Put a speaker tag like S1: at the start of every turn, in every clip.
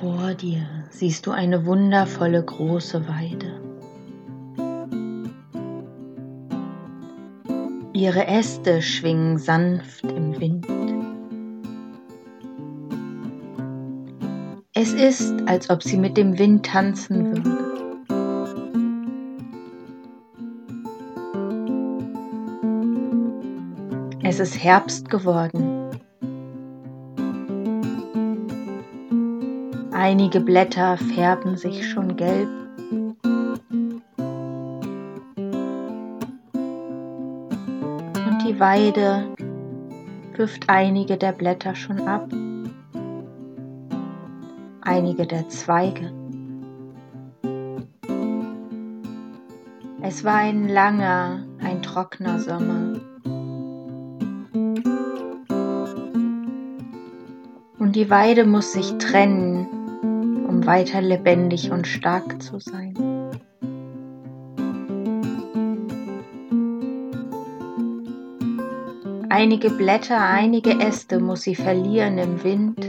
S1: Vor dir siehst du eine wundervolle große Weide. Ihre Äste schwingen sanft im Wind. Es ist, als ob sie mit dem Wind tanzen würde. Es ist Herbst geworden. Einige Blätter färben sich schon gelb. Und die Weide wirft einige der Blätter schon ab, einige der Zweige. Es war ein langer, ein trockener Sommer. Und die Weide muss sich trennen, um weiter lebendig und stark zu sein. Einige Blätter, einige Äste muss sie verlieren im Wind,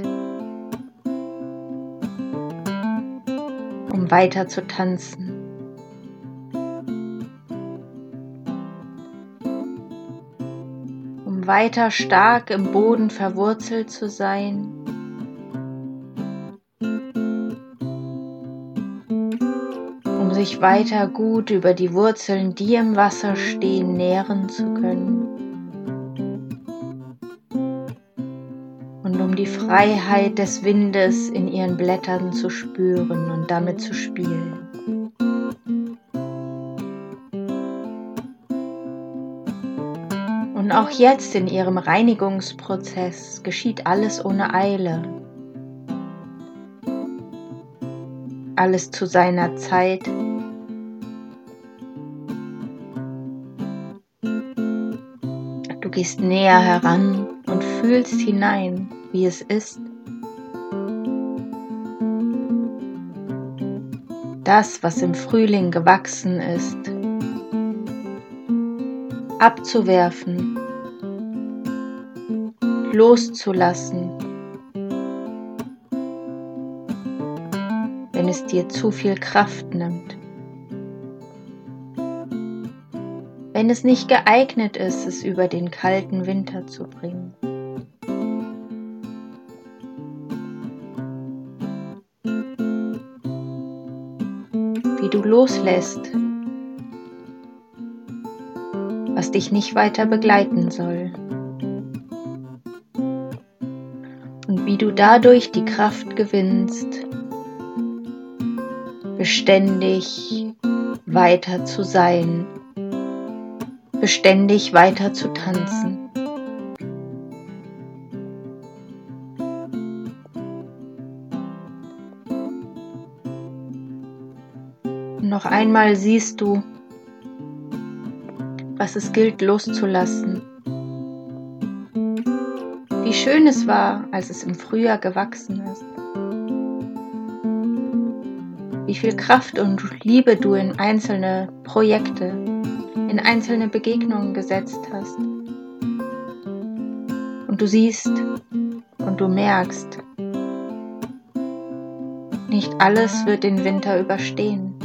S1: um weiter zu tanzen. Um weiter stark im Boden verwurzelt zu sein. Um sich weiter gut über die Wurzeln, die im Wasser stehen, nähren zu können. Und um die Freiheit des Windes in ihren Blättern zu spüren und damit zu spielen. Und auch jetzt in ihrem Reinigungsprozess geschieht alles ohne Eile. Alles zu seiner Zeit. Du gehst näher heran und fühlst hinein, wie es ist. Das, was im Frühling gewachsen ist, abzuwerfen, loszulassen, wenn es dir zu viel Kraft nimmt. Wenn es nicht geeignet ist, es über den kalten Winter zu bringen. Wie du loslässt, was dich nicht weiter begleiten soll. Und wie du dadurch die Kraft gewinnst, beständig weiter zu sein, beständig weiter zu tanzen. Und noch einmal siehst du, was es gilt loszulassen. Wie schön es war, als es im Frühjahr gewachsen ist. Wie viel Kraft und Liebe du in einzelne Projekte, in einzelne Begegnungen gesetzt hast. Und du siehst und du merkst, nicht alles wird den Winter überstehen.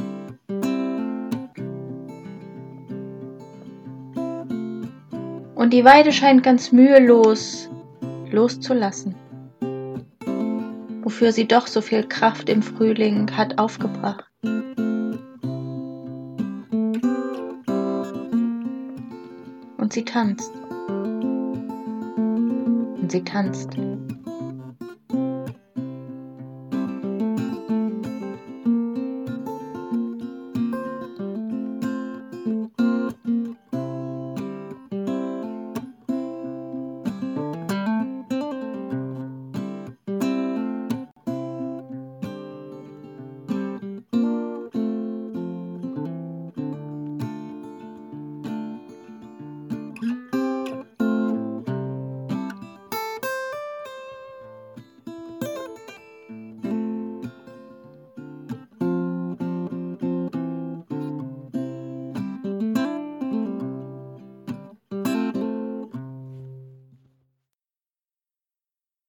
S1: Und die Weide scheint ganz mühelos loszulassen, wofür sie doch so viel Kraft im Frühling hat aufgebracht. Und sie tanzt. Und sie tanzt.